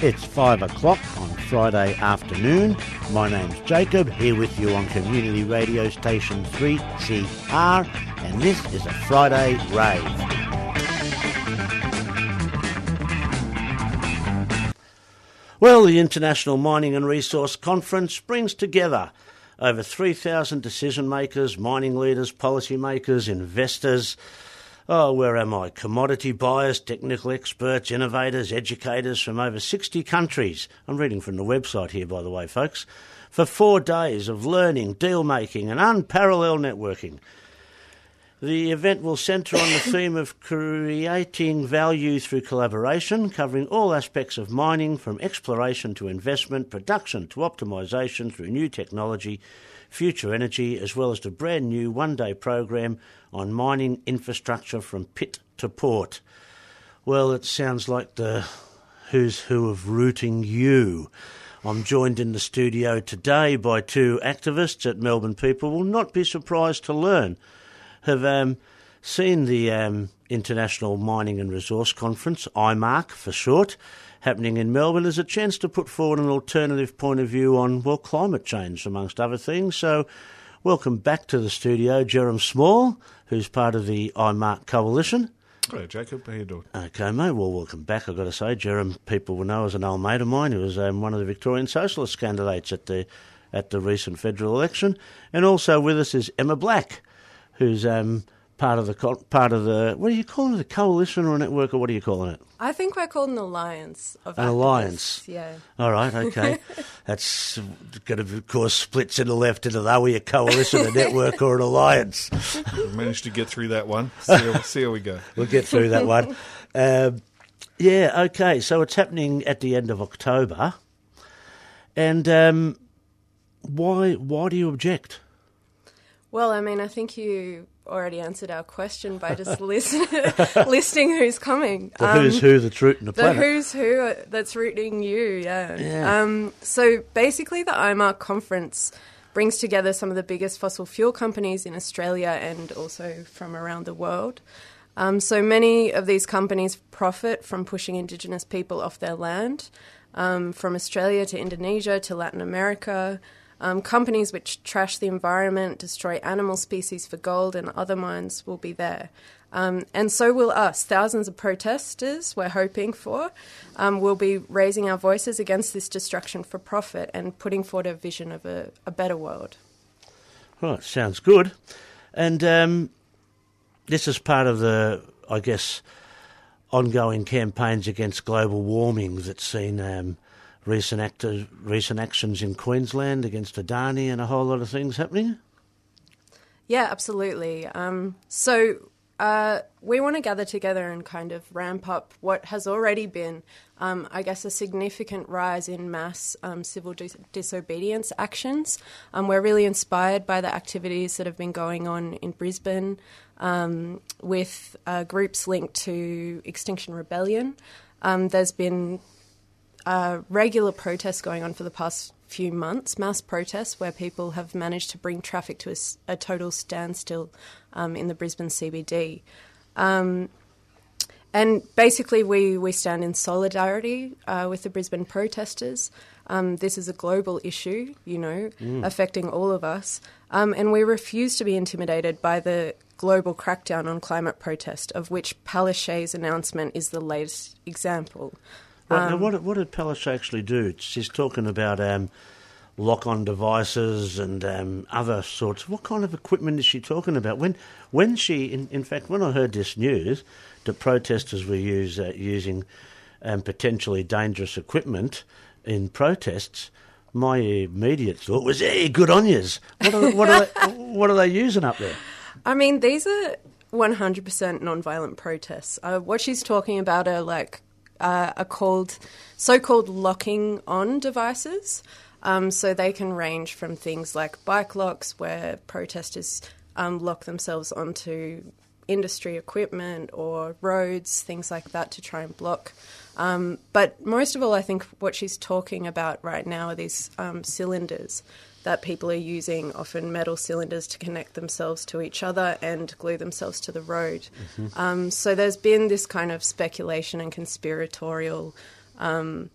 It's 5 o'clock on Friday afternoon. My name's Jacob, here with you on Community Radio Station 3CR, and this is a Friday Rave. Well, the International Mining and Resource Conference brings together over 3,000 decision makers, mining leaders, policy makers, investors. Oh, where am I? Commodity buyers, technical experts, innovators, educators from over 60 countries. I'm reading from the website here, by the way, folks. For 4 days of learning, deal-making and unparalleled networking. The event will centre on the theme of creating value through collaboration, covering all aspects of mining, from exploration to investment, production to optimisation through new technology, future energy, as well as the brand new one-day program on mining infrastructure from pit to port. Well, it sounds like the who's who of Rooting You. I'm joined in the studio today by 2 activists that Melbourne people will not be surprised to learn have seen the International Mining and Resource Conference, IMARC for short, happening in Melbourne as a chance to put forward an alternative point of view on, well, climate change, amongst other things. So welcome back to the studio, Jerem Small, who's part of the IMARC Coalition. Hello, Jacob. How you doing? Okay, mate. Well, welcome back, I've got to say. Jerem, people will know as an old mate of mine. He was one of the Victorian Socialist candidates at the recent federal election. And also with us is Emma Black, who's part of the what do you call it, a coalition or a network, or what are you calling it? I think we're called an alliance of An activists. alliance. Yeah. All right, okay. That's going to, of course, splits in the left into, are we a coalition, a network, or an alliance? We managed to get through that one. See how we go. We'll get through that one. Yeah, okay. So it's happening at the end of October, and why do you object? Well, I mean, I think you already answered our question by just listing who's coming. The who's who that's rooting the planet. The who's who that's rooting you, yeah. So basically the IMARC conference brings together some of the biggest fossil fuel companies in Australia and also from around the world. So many of these companies profit from pushing Indigenous people off their land, from Australia to Indonesia to Latin America. Companies which trash the environment, destroy animal species for gold and other mines will be there. And so will us. Thousands of protesters, we're hoping for, will be raising our voices against this destruction for profit and putting forward a vision of a better world. Right, sounds good. And this is part of the, I guess, ongoing campaigns against global warming that's seen recent actions in Queensland against Adani and a whole lot of things happening? Yeah, absolutely. So we want to gather together and kind of ramp up what has already been, I guess, a significant rise in mass civil disobedience actions. We're really inspired by the activities that have been going on in Brisbane with groups linked to Extinction Rebellion. There's been regular protests going on for the past few months, mass protests where people have managed to bring traffic to a total standstill in the Brisbane CBD. And basically we stand in solidarity with the Brisbane protesters. This is a global issue, affecting all of us. And we refuse to be intimidated by the global crackdown on climate protest, of which Palaszczuk's announcement is the latest example. Right, now what did Palaszczuk actually do? She's talking about lock-on devices and other sorts. What kind of equipment is she talking about? When she, in fact, when I heard this news that protesters were using potentially dangerous equipment in protests, my immediate thought was, hey, good on yous. What are they using up there? I mean, these are 100% non-violent protests. What she's talking about are are so-called locking-on devices. So they can range from things like bike locks, where protesters lock themselves onto industry equipment or roads, things like that, to try and block. But most of all, I think what she's talking about right now are these cylinders that people are using, often metal cylinders, to connect themselves to each other and glue themselves to the road. Mm-hmm. So there's been this kind of speculation and conspiratorial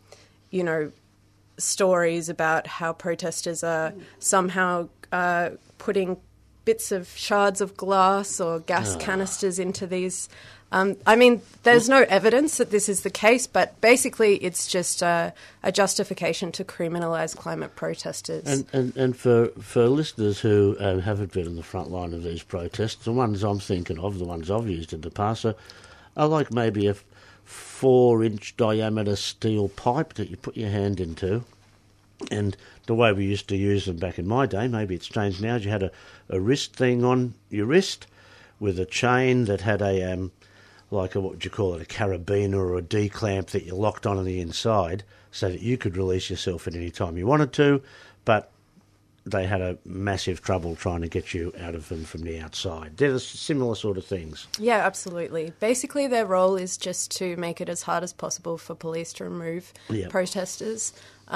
stories about how protesters are somehow putting bits of shards of glass or gas canisters into these. There's no evidence that this is the case, but basically it's just a justification to criminalise climate protesters. And for listeners who haven't been on the front line of these protests, the ones I'm thinking of, the ones I've used in the past, are like maybe a 4-inch diameter steel pipe that you put your hand into. And the way we used to use them back in my day, maybe it's changed now, is you had a wrist thing on your wrist with a chain that had a what would you call it, a carabiner or a D-clamp that you locked on the inside so that you could release yourself at any time you wanted to, but they had a massive trouble trying to get you out of them from the outside. They're similar sort of things. Yeah, absolutely. Basically, their role is just to make it as hard as possible for police to remove protesters.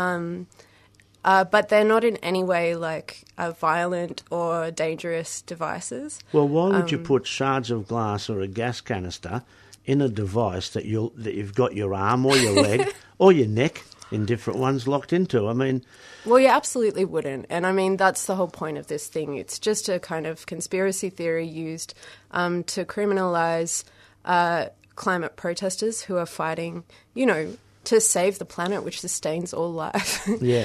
But they're not in any way violent or dangerous devices. Well, why would you put shards of glass or a gas canister in a device that you've got your arm or your leg or your neck in different ones locked into? Well, you absolutely wouldn't. And that's the whole point of this thing. It's just a kind of conspiracy theory used to criminalise climate protesters who are fighting, to save the planet, which sustains all life. Yeah.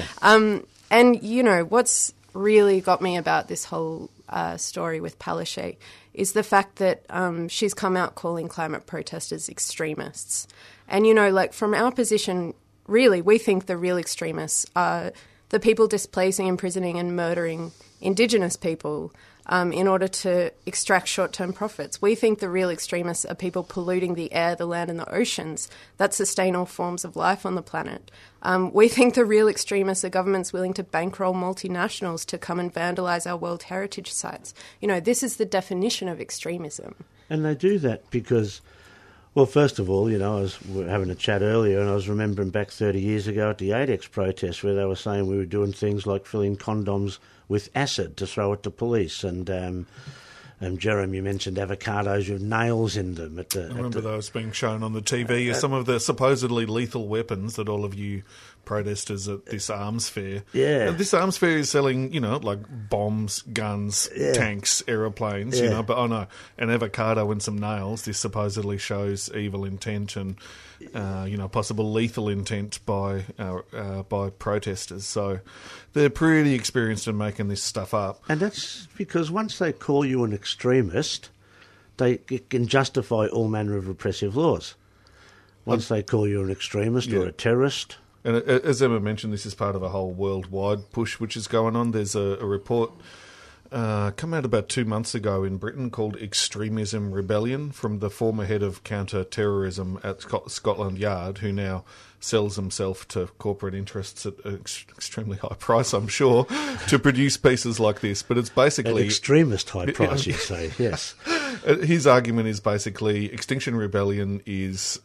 And, what's really got me about this whole story with Palaszczuk is the fact that she's come out calling climate protesters extremists. And, from our position, really, we think the real extremists are the people displacing, imprisoning and murdering Indigenous people in order to extract short-term profits. We think the real extremists are people polluting the air, the land and the oceans that sustain all forms of life on the planet. We think the real extremists are governments willing to bankroll multinationals to come and vandalise our World Heritage sites. This is the definition of extremism. And they do that because, well, first of all, we were having a chat earlier and I was remembering back 30 years ago at the ADEX protest where they were saying we were doing things like filling condoms with acid to throw at the police. And Jeremy, you mentioned avocados with nails in them. I remember those being shown on the TV as some of the supposedly lethal weapons that all of you protesters at this arms fair. Yeah. And this arms fair is selling, like bombs, guns, tanks, aeroplanes, but oh no, an avocado and some nails. This supposedly shows evil intent and, possible lethal intent by protesters. So they're pretty experienced in making this stuff up. And that's because once they call you an extremist, they can justify all manner of repressive laws. Once they call you an extremist or a terrorist. And as Emma mentioned, this is part of a whole worldwide push which is going on. There's a report come out about 2 months ago in Britain called Extremism Rebellion from the former head of counter-terrorism at Scotland Yard, who now sells himself to corporate interests at an extremely high price, I'm sure, to produce pieces like this. But it's basically... An extremist high price, you say, yes. His argument is basically Extinction Rebellion is...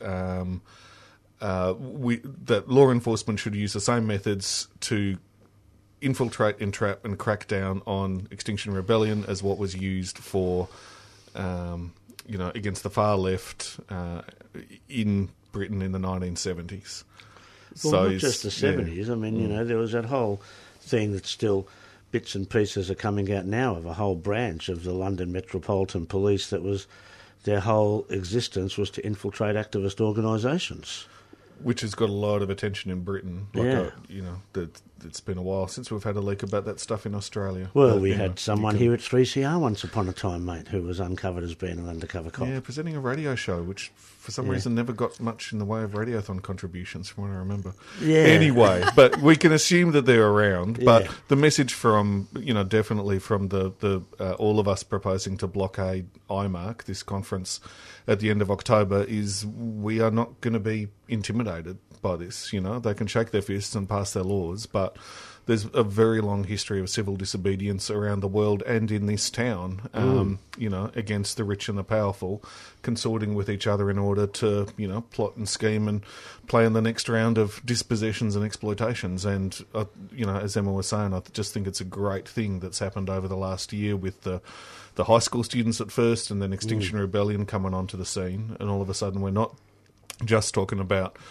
that law enforcement should use the same methods to infiltrate, entrap and crack down on Extinction Rebellion as what was used for, against the far left in Britain in the 1970s. Well, so not just the 70s. Yeah. There was that whole thing that still bits and pieces are coming out now of a whole branch of the London Metropolitan Police that was their whole existence was to infiltrate activist organisations. Which has got a lot of attention in Britain. It's been a while since we've had a leak about that stuff in Australia. Well, we had someone here at 3CR once upon a time, mate, who was uncovered as being an undercover cop. Yeah, presenting a radio show, which for some reason never got much in the way of radiothon contributions from what I remember. Yeah. Anyway, but we can assume that they're around. But the message from, definitely from the all of us proposing to blockade IMARC, this conference at the end of October, is we are not going to be intimidated by this. They can shake their fists and pass their laws, but there's a very long history of civil disobedience around the world and in this town, against the rich and the powerful, consorting with each other in order to, plot and scheme and play in the next round of dispossessions and exploitations. And, as Emma was saying, I just think it's a great thing that's happened over the last year with the high school students at first and then Extinction Rebellion coming onto the scene. And all of a sudden we're not just talking about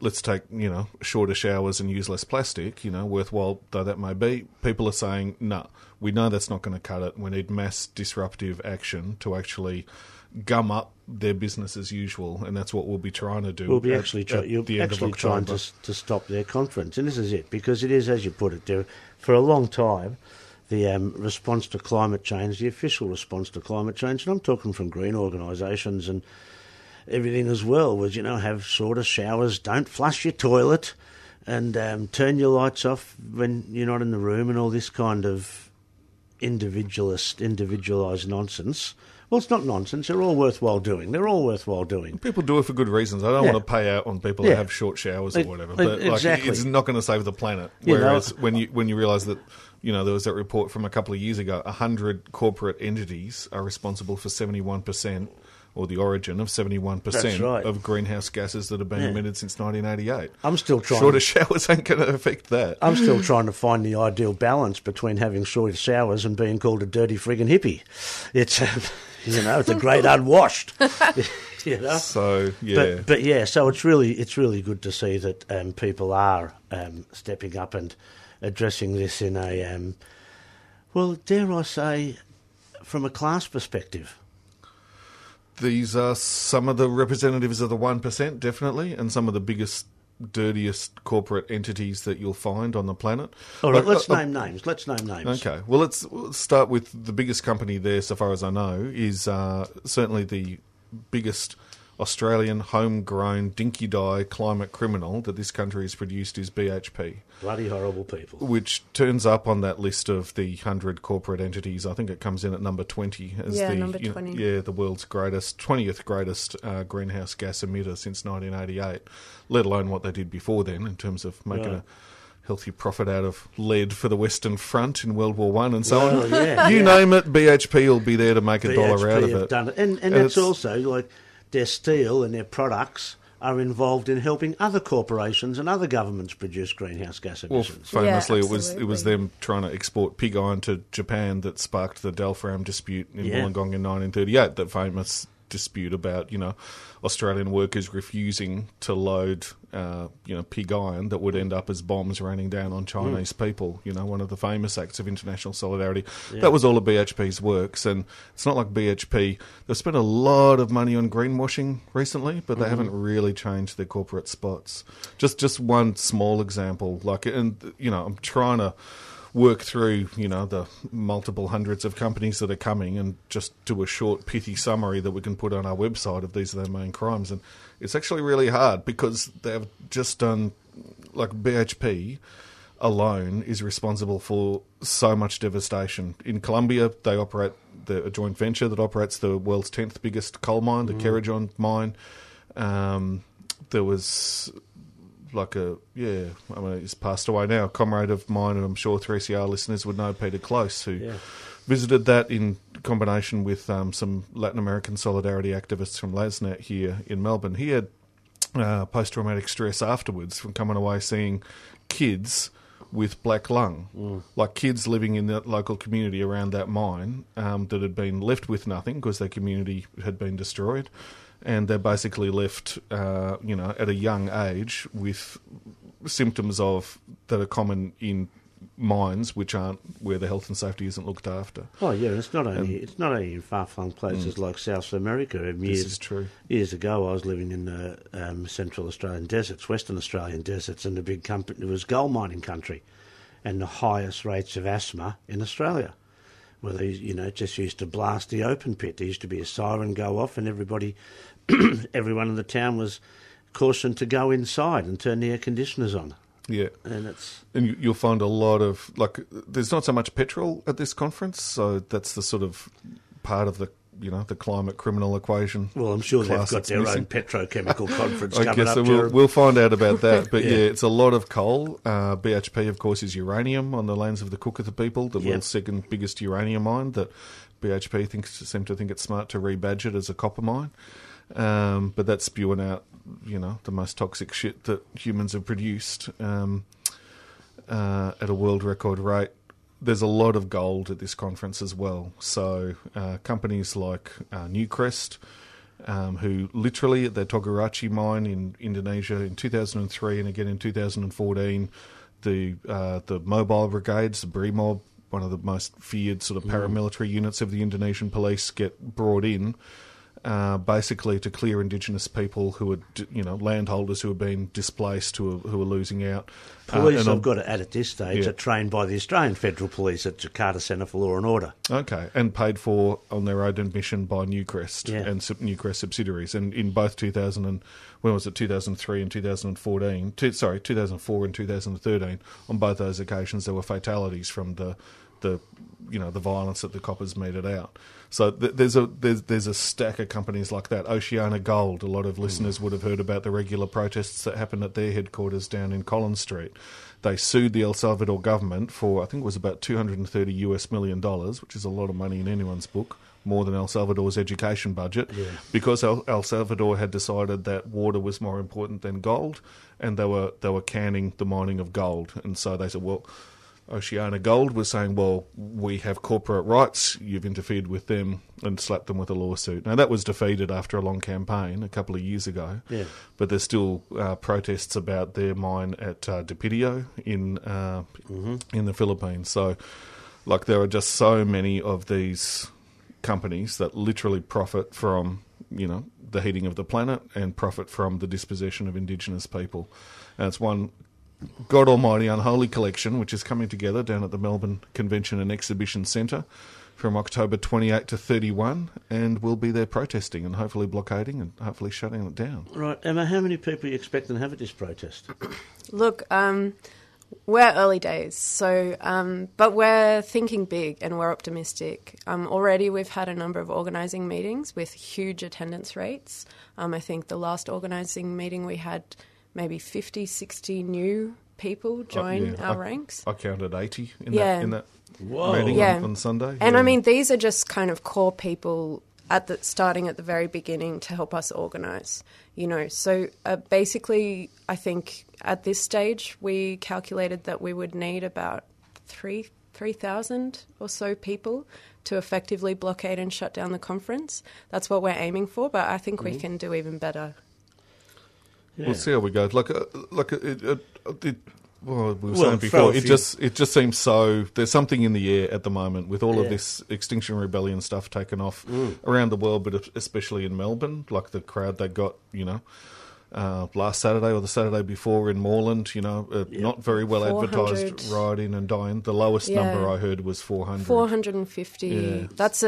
let's take, shorter showers and use less plastic, worthwhile though that may be, people are saying, no, we know that's not going to cut it. We need mass disruptive action to actually gum up their business as usual, and that's what we'll be trying to do. We'll be actually trying to stop their conference, and this is it, because it is, as you put it there, for a long time, the response to climate change, the official response to climate change, and I'm talking from green organisations and everything as well, was, have shorter showers, don't flush your toilet, and turn your lights off when you're not in the room, and all this kind of individualised nonsense. Well, it's not nonsense. They're all worthwhile doing. People do it for good reasons. I don't want to pay out on people that have short showers or whatever. But exactly. It's not going to save the planet. Whereas when you realise that, there was that report from a couple of years ago, 100 corporate entities are responsible for 71%, or the origin of 71% of greenhouse gases that have been emitted since 1988. I'm still trying. Shorter showers ain't going to affect that. I'm still trying to find the ideal balance between having shorter showers and being called a dirty friggin' hippie. It's, it's a great unwashed. So yeah, but so it's really good to see that people are stepping up and addressing this in a, dare I say, from a class perspective. These are some of the representatives of the 1%, definitely, and some of the biggest, dirtiest corporate entities that you'll find on the planet. All right, let's name names. Okay, well, let's start with the biggest company there, so far as I know, is certainly the biggest Australian homegrown dinky-die climate criminal that this country has produced is BHP. Bloody horrible people. Which turns up on that list of the 100 corporate entities. I think it comes in at number 20 as number 20. The world's 20th greatest greenhouse gas emitter since 1988, let alone what they did before then in terms of making a healthy profit out of lead for the Western Front in World War I and so on. Name it, BHP will be there to make a dollar out of it. Done it. And that's also like their steel and their products are involved in helping other corporations and other governments produce greenhouse gas emissions. Well, famously, it was them trying to export pig iron to Japan that sparked the Dalfaram dispute in Wollongong in 1938, that famous dispute about, Australian workers refusing to load, pig iron that would end up as bombs raining down on Chinese people. One of the famous acts of international solidarity. Yeah. That was all of BHP's works, and it's not like BHP. They've spent a lot of money on greenwashing recently, but they haven't really changed their corporate spots. Just one small example, I'm trying to work through, the multiple hundreds of companies that are coming and just do a short, pithy summary that we can put on our website of these are their main crimes. And it's actually really hard because they've just done, BHP alone is responsible for so much devastation. In Colombia, they operate a joint venture that operates the world's 10th biggest coal mine, the Cerrejón mine. There was... he's passed away now, a comrade of mine, and I'm sure 3CR listeners would know, Peter Close, who visited that in combination with some Latin American solidarity activists from LASNet here in Melbourne. He had post-traumatic stress afterwards from coming away seeing kids with black lung, like kids living in the local community around that mine that had been left with nothing because their community had been destroyed. And they're basically left, at a young age with symptoms that are common in mines, which aren't where the health and safety isn't looked after. Oh yeah, it's not only in far-flung places like South America. This is true. Years ago, I was living in the Central Australian deserts, Western Australian deserts, and the big company. It was gold mining country, and the highest rates of asthma in Australia. Where they, just used to blast the open pit. There used to be a siren go off, and everyone in the town was cautioned to go inside and turn the air conditioners on. Yeah, and you'll find a lot of there's not so much petrol at this conference, so that's the sort of part of the climate criminal equation. Well, I'm sure they've got their own petrochemical conference coming up. So we'll find out about that. But it's a lot of coal. BHP, of course, is uranium on the lands of the Cookatha people, the world's second biggest uranium mine. That BHP seem to think it's smart to rebadge it as a copper mine. But that's spewing out, the most toxic shit that humans have produced at a world record rate. There's a lot of gold at this conference as well. So companies like Newcrest, who literally at their Togarachi mine in Indonesia in 2003 and again in 2014, the mobile brigades, the BRIMOB, one of the most feared sort of paramilitary units of the Indonesian police, get brought in basically to clear Indigenous people who are, landholders who have been displaced, who are losing out. Police, I've got to add at this stage, are trained by the Australian Federal Police at Jakarta Centre for Law and Order. Okay, and paid for on their own admission by Newcrest and Newcrest subsidiaries. And in both 2003 and 2014, 2004 and 2013, on both those occasions there were fatalities from the violence that the coppers meted out. So there's a stack of companies like that. Oceana Gold, a lot of listeners would have heard about the regular protests that happened at their headquarters down in Collins Street. They sued the El Salvador government for, I think it was about $230 million, which is a lot of money in anyone's book, more than El Salvador's education budget, because El Salvador had decided that water was more important than gold, and they were canning the mining of gold. And so they said, well, Oceana Gold was saying, well, we have corporate rights, you've interfered with them, and slapped them with a lawsuit. Now, that was defeated after a long campaign a couple of years ago, but there's still protests about their mine at Depidio in the Philippines. So, there are just so many of these companies that literally profit from, the heating of the planet and profit from the dispossession of Indigenous people. And it's one God almighty unholy collection, which is coming together down at the Melbourne Convention and Exhibition Centre from October 28 to 31, and we'll be there protesting and hopefully blockading and hopefully shutting it down. Right. Emma, how many people are you expecting to have at this protest? Look, we're early days, but we're thinking big and we're optimistic. Already we've had a number of organising meetings with huge attendance rates. I think the last organising meeting we had maybe 50, 60 new people join our ranks. I counted 80 in that meeting on Sunday. And I mean, these are just kind of core people starting at the very beginning to help us organise, So basically, I think at this stage, we calculated that we would need about 3,000 or so people to effectively blockade and shut down the conference. That's what we're aiming for, but I think we can do even better. Yeah. We'll see how we go. We were saying before, it just seems so. There's something in the air at the moment with all of this Extinction Rebellion stuff taken off around the world, but especially in Melbourne, like the crowd they got, last Saturday or the Saturday before in Moreland, not very well advertised rioting and dying. The lowest number I heard was 400. 450. Yeah. That's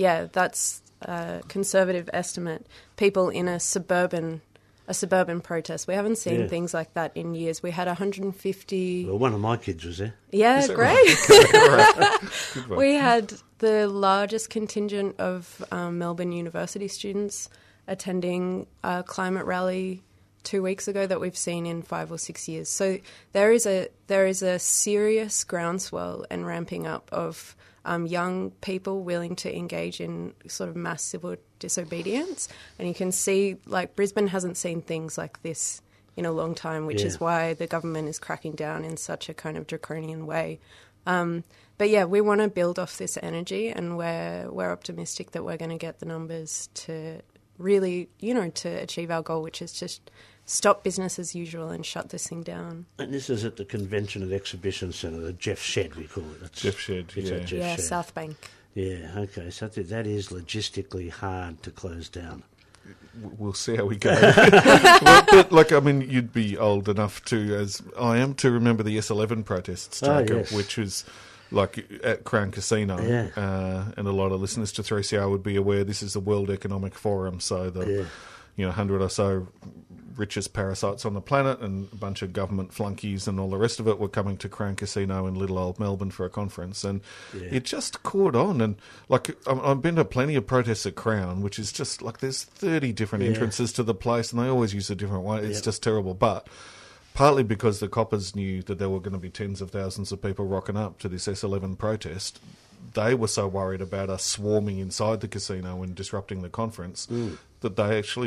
a conservative estimate. People in a suburban protest. We haven't seen things like that in years. We had 150... Well, one of my kids was there. Yeah, great. We had the largest contingent of Melbourne University students attending a climate rally 2 weeks ago that we've seen in 5 or 6 years. So there is a serious groundswell and ramping up of young people willing to engage in sort of mass civil disobedience. And you can see, Brisbane hasn't seen things like this in a long time, which is why the government is cracking down in such a kind of draconian way. But we want to build off this energy, and we're optimistic that we're going to get the numbers to really, to achieve our goal, which is just stop business as usual and shut this thing down. And this is at the Convention and Exhibition Centre, the Jeff Shed, we call it. Jeff Shed, Jeff Shed. South Bank. Yeah, okay, so that is logistically hard to close down. We'll see how we go. But you'd be old enough to, as I am, to remember the S11 protests, Jacob, which was at Crown Casino. And a lot of listeners to 3CR would be aware this is the World Economic Forum, so the 100 or so richest parasites on the planet and a bunch of government flunkies and all the rest of it were coming to Crown Casino in little old Melbourne for a conference, and it just caught on. And I've been to plenty of protests at Crown, which is just there's 30 different entrances to the place, and they always use a different one. It's just terrible. But partly because the coppers knew that there were going to be tens of thousands of people rocking up to this S11 protest, they were so worried about us swarming inside the casino and disrupting the conference that they actually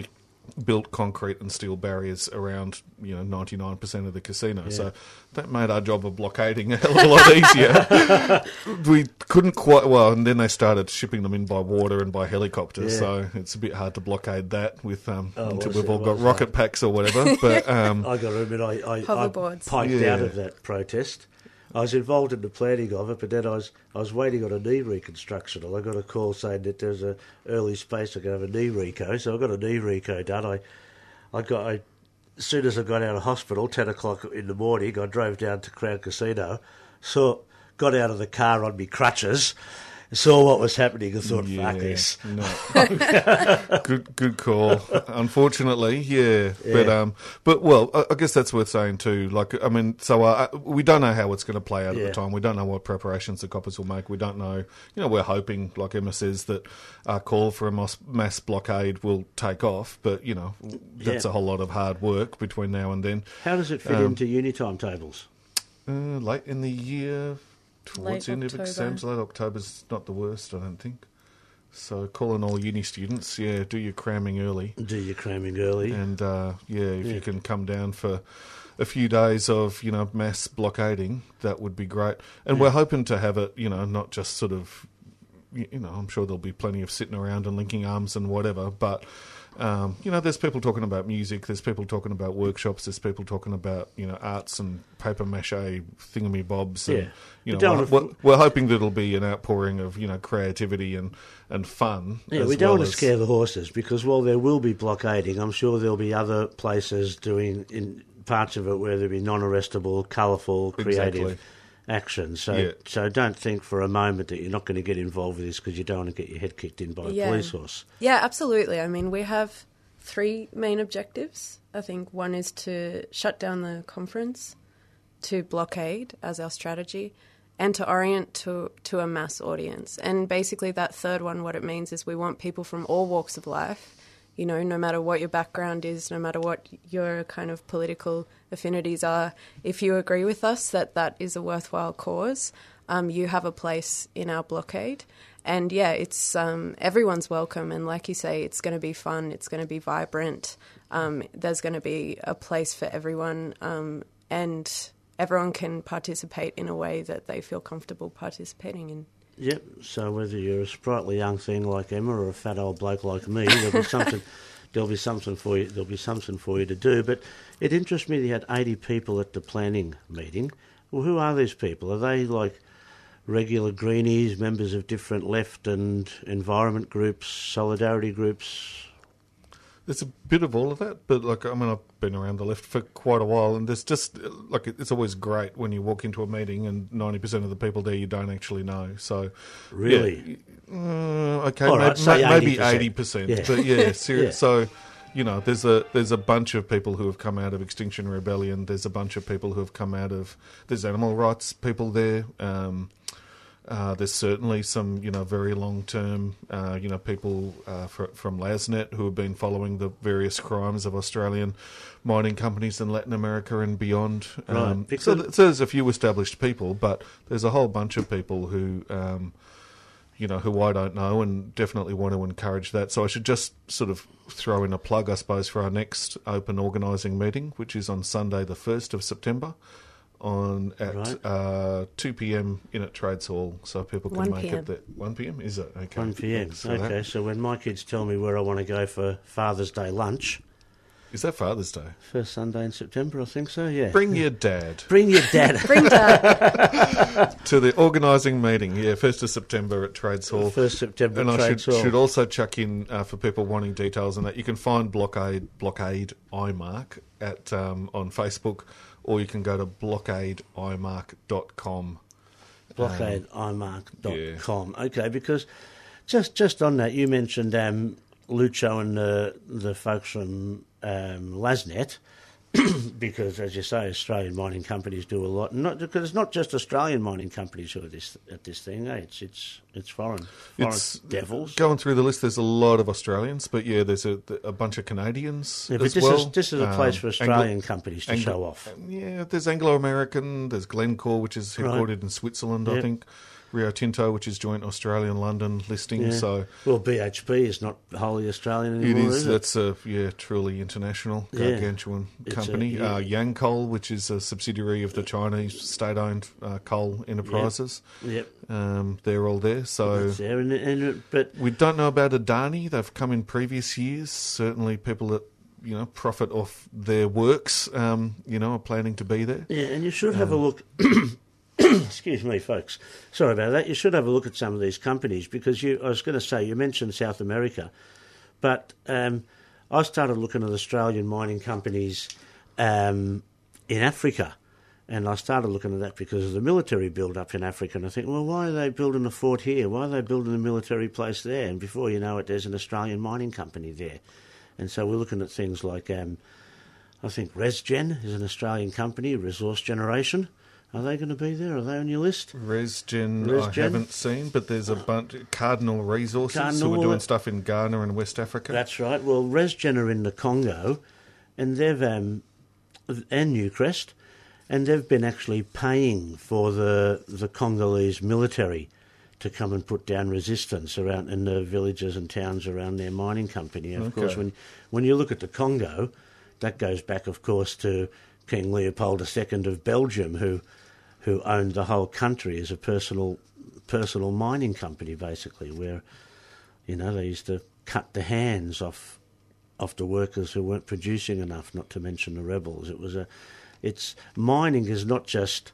built concrete and steel barriers around 99% of the casino. So that made our job of blockading a hell of a lot easier. We couldn't quite and then they started shipping them in by water and by helicopters. So it's a bit hard to blockade that with until we've all got rocket packs or whatever. But I got to admit, I piked out of that protest. I was involved in the planning of it, but then I was waiting on a knee reconstruction, and I got a call saying that there's an early space I could have a knee reco. So I got a knee reco done. As soon as I got out of hospital, 10 o'clock in the morning, I drove down to Crown Casino, got out of the car on me crutches, saw what was happening and thought, fuck this. No. Good call. Unfortunately, But I guess that's worth saying too. We don't know how it's going to play out at the time. We don't know what preparations the coppers will make. We don't know. We're hoping, like Emma says, that our call for a mass blockade will take off. But that's a whole lot of hard work between now and then. How does it fit into uni timetables? Late in the year. Towards the end of exams, late October's not the worst, I don't think. So calling all uni students, do your cramming early. And if you can come down for a few days of, mass blockading, that would be great. And we're hoping to have it, not just sort of, I'm sure there'll be plenty of sitting around and linking arms and whatever, but... there's people talking about music, there's people talking about workshops, there's people talking about, arts and paper mache thingamybobs. And, we're hoping that it'll be an outpouring of, creativity and fun. Yeah, we don't want to scare the horses because while there will be blockading, I'm sure there'll be other places doing in parts of it where there'll be non-arrestable, colourful, creative action. So don't think for a moment that you're not going to get involved with this because you don't want to get your head kicked in by a police horse. Yeah, absolutely. I mean, we have 3 main objectives. I think one is to shut down the conference, to blockade as our strategy, and to orient to a mass audience. And basically that third one, what it means is we want people from all walks of life, no matter what your background is, no matter what your kind of political affinities are, if you agree with us that is a worthwhile cause, you have a place in our blockade. And it's everyone's welcome. And like you say, it's going to be fun. It's going to be vibrant. There's going to be a place for everyone. And everyone can participate in a way that they feel comfortable participating in. Yep. So whether you're a sprightly young thing like Emma or a fat old bloke like me, there'll be something. There'll be something for you. There'll be something for you to do. But it interests me that you had 80 people at the planning meeting. Well, who are these people? Are they like regular greenies, members of different left and environment groups, solidarity groups? There's a bit of all of that, but I've been around the left for quite a while, and there's just it's always great when you walk into a meeting and 90% of the people there you don't actually know. So really, okay, right, maybe 80%, but seriously. So there's a bunch of people who have come out of Extinction Rebellion. There's a bunch of people who have come out of there's animal rights people there. There's certainly some, very long-term, people from LASNet who have been following the various crimes of Australian mining companies in Latin America and beyond. Right, so there's a few established people, but there's a whole bunch of people who, who I don't know and definitely want to encourage that. So I should just sort of throw in a plug, I suppose, for our next open organising meeting, which is on Sunday the 1st of September. At 2 p.m. in at Trades Hall, so people can make it. 1 p.m. Is it? Okay. 1 p.m. Okay, so when my kids tell me where I want to go for Father's Day lunch, is that Father's Day? First Sunday in September, I think so. Yeah. Bring your dad. Bring your dad. Bring dad to the organising meeting. Yeah, 1st of September at Trades Hall. 1st September. And Trades Hall. should also chuck in for people wanting details on that. You can find Blockade IMARC at on Facebook. Or you can go to blockadeimarc.com. Blockadeimarc.com. Okay, because just on that, you mentioned Lucho and the folks from LASNet, because, as you say, Australian mining companies do a lot. Because it's not just Australian mining companies who are at this thing. Eh? It's foreign devils. Going through the list, there's a lot of Australians, but there's a bunch of Canadians as well. This is a place for Australian companies to show off. Yeah, there's Anglo-American, there's Glencore, which is headquartered in Switzerland, I think. Rio Tinto, which is joint Australian-London listing. Yeah. So, well, BHP is not wholly Australian anymore, is it? That's a truly international, gargantuan company. Yancoal, which is a subsidiary of the Chinese state-owned coal enterprises. Yep. They're all there. So, but we don't know about Adani. They've come in previous years. Certainly, people that profit off their works, are planning to be there. Yeah, and you should have a look. Excuse me, folks. Sorry about that. You should have a look at some of these companies because I was going to say, you mentioned South America, but I started looking at Australian mining companies in Africa, and I started looking at that because of the military build-up in Africa, and I think, well, why are they building a fort here? Why are they building a military place there? And before you know it, there's an Australian mining company there. And so we're looking at things like, I think ResGen is an Australian company, Resource Generation. Are they going to be there? Are they on your list? ResGen. I haven't seen, but there's a bunch. Cardinal Resources, who are doing stuff in Ghana and West Africa. That's right. Well, ResGen are in the Congo, and they've and Newcrest, and they've been actually paying for the Congolese military to come and put down resistance around in the villages and towns around their mining company. And of course, when you look at the Congo, that goes back, of course, to King Leopold II of Belgium, who owned the whole country as a personal mining company, basically, where they used to cut the hands off the workers who weren't producing enough. Not to mention the rebels. Mining is not just.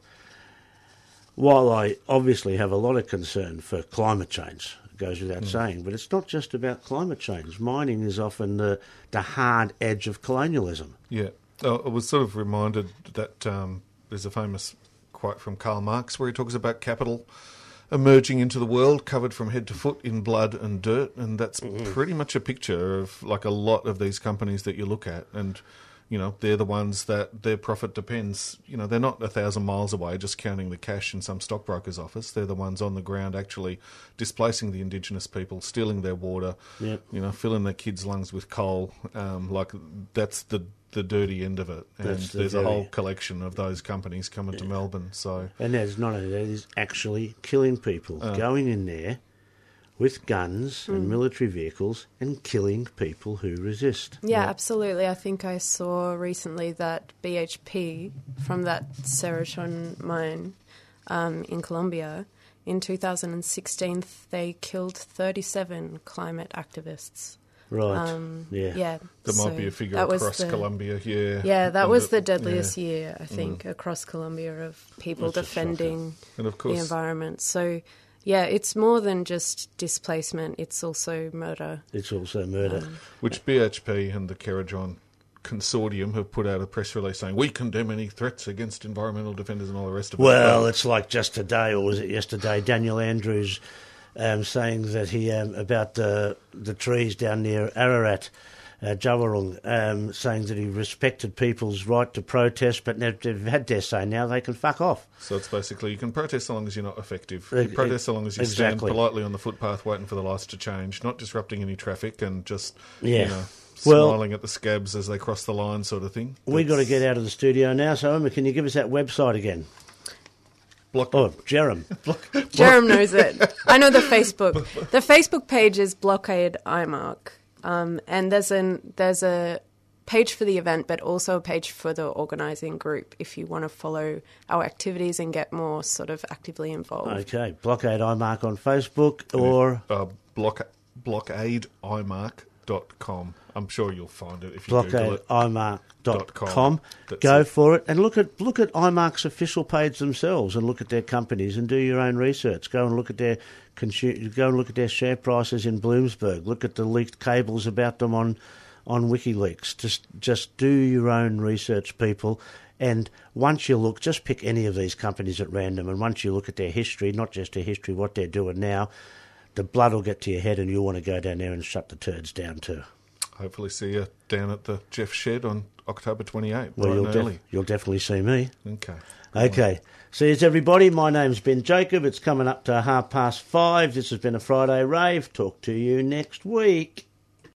While I obviously have a lot of concern for climate change, it goes without saying, but it's not just about climate change. Mining is often the hard edge of colonialism. Yeah. I was sort of reminded that there's a famous quote from Karl Marx where he talks about capital emerging into the world covered from head to foot in blood and dirt, and that's pretty much a picture of like a lot of these companies that you look at, and they're the ones that their profit depends. They're not 1,000 miles away just counting the cash in some stockbroker's office. They're the ones on the ground actually displacing the indigenous people, stealing their water, filling their kids' lungs with coal. That's the dirty end of it. And there's a whole collection of those companies coming to Melbourne. So, and there's not only that, there's actually killing people, going in there with guns and military vehicles and killing people who resist. Yeah, absolutely. I think I saw recently that BHP from that Cerrejón mine in Colombia, in 2016, they killed 37 climate activists. Right. Yeah. There might be a figure across Colombia. Yeah. Yeah, that was the deadliest year, I think, across Colombia of people defending and of course, the environment. So, yeah, it's more than just displacement. It's also murder. Which BHP and the Cerrejón Consortium have put out a press release saying, we condemn any threats against environmental defenders and all the rest of it. Well, it's like just today, or was it yesterday, Daniel Andrews saying that he about the trees down near Ararat, Jawarong, saying that he respected people's right to protest, but they've had their say now, they can fuck off. So it's basically, you can protest so long as you're not effective. You protest so long as you stand politely on the footpath waiting for the lights to change, not disrupting any traffic and just, smiling at the scabs as they cross the line sort of thing. We've got to get out of the studio now, so Emma, can you give us that website again? Jerem. Jerem knows it. I know the Facebook. The Facebook page is Blockade IMARC. And there's a page for the event, but also a page for the organising group if you want to follow our activities and get more sort of actively involved. Okay, Blockade IMARC on Facebook or... BlockadeIMARC.com. I'm sure you'll find it if you Google it. BlockadeIMARC.com. Go for it and look at IMARC's official page themselves and look at their companies and do your own research. Go and look at their share prices in Bloomsburg. Look at the leaked cables about them on WikiLeaks. Just do your own research, people. And once you look, just pick any of these companies at random, and once you look at their history, not just their history, what they're doing now, the blood will get to your head and you'll want to go down there and shut the turds down too. Hopefully see you down at the Jeff Shed on October 28th. Well, you'll definitely see me. Okay. See you, everybody. My name's Ben Jacob. It's coming up to 5:30. This has been a Friday Rave. Talk to you next week.